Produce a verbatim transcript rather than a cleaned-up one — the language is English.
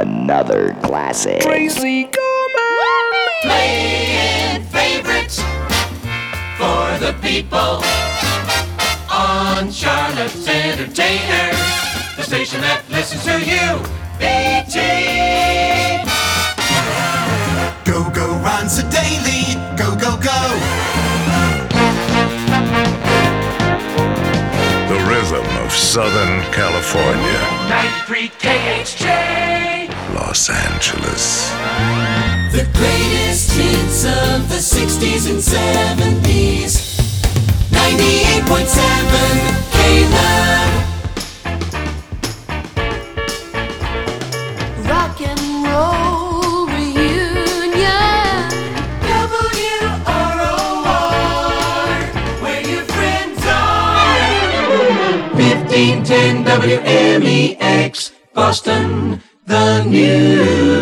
another classic. Tracy Coleman! Playing favorites for the people on Charlotte's Entertainer, the station that listens to you, B T. Go, go, Ronza Daily. Go, go, go. The rhythm of Southern California. ninety-three K H J. Los Angeles. The greatest hits of the sixties and seventies. ninety-eight point seven K-Love. Rock and roll reunion. W R O R, where your friends are. fifteen ten W M E X, Boston, the news.